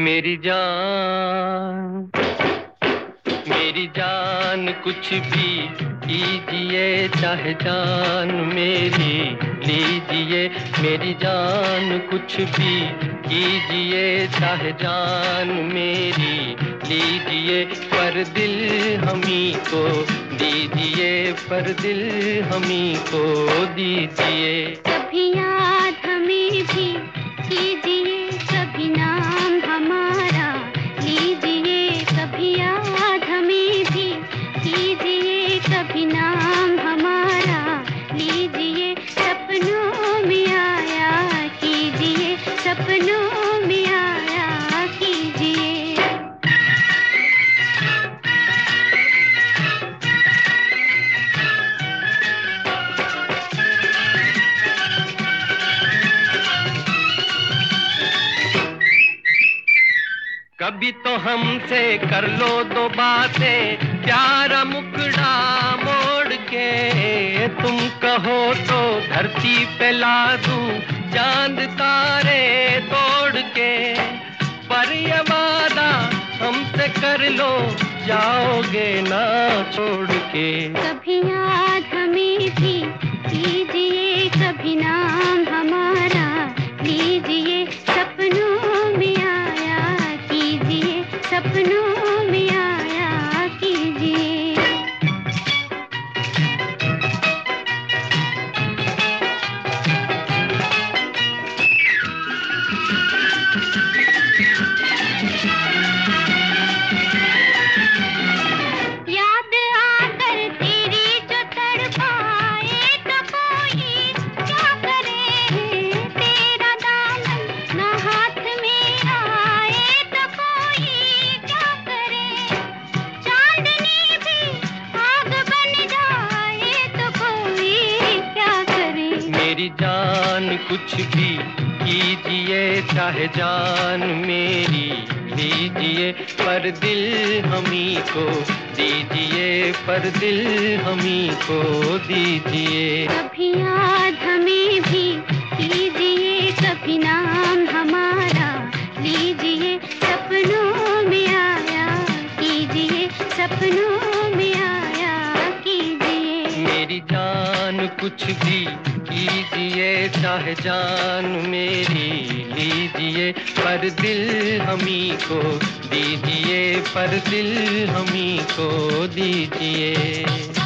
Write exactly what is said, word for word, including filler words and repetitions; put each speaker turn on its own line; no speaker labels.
मेरी जान, मेरी जान कुछ भी कीजिए, चाहे जान मेरी लीजिए। मेरी जान कुछ भी कीजिए, चाहे जान मेरी लीजिए। पर दिल हमी को दीजिए, पर दिल हमी को दीजिए।
कभी याद हमें भी कीजिए, कभी नाम हमारा लीजिए। कभी याद हमें भी कीजिए, कभी नाम हमारा लीजिए। सपनों में आया कीजिए, सपनों में आया कीजिए।
कभी तो हमसे कर लो दो बातें, प्यारा मुकड़ा मोड़ के। तुम कहो तो धरती पे ला दूं चांद तारे तोड़ के। पर ये वादा हमसे कर लो, जाओगे ना छोड़ के।
कभी याद हमें भी कीजिए, कभी नाम हमारा लीजिए। सपनों में आया कीजिए, सपनों में आया कीजिए। याद आकर तेरी जो तड़पाए तो कोई क्या करे। तेरा दामन ना हाथ में आए तो कोई क्या करे। चांदनी भी आग बन जाए तो कोई क्या करे।
मेरी जान कुछ भी कीजिए, चाहे जान मेरी लीजिए। पर दिल हमी को दीजिए, पर दिल हमी को दीजिए।
कभी याद हमें भी कीजिए, कभी नाम हमारा लीजिए। सपनों में आया कीजिए, सपनों में आया कीजिए।
मेरी जान कुछ भी कीजिए, चाहे जान मेरी लीजिए। पर दिल हमी को दीजिए, पर दिल हमी को दीजिए।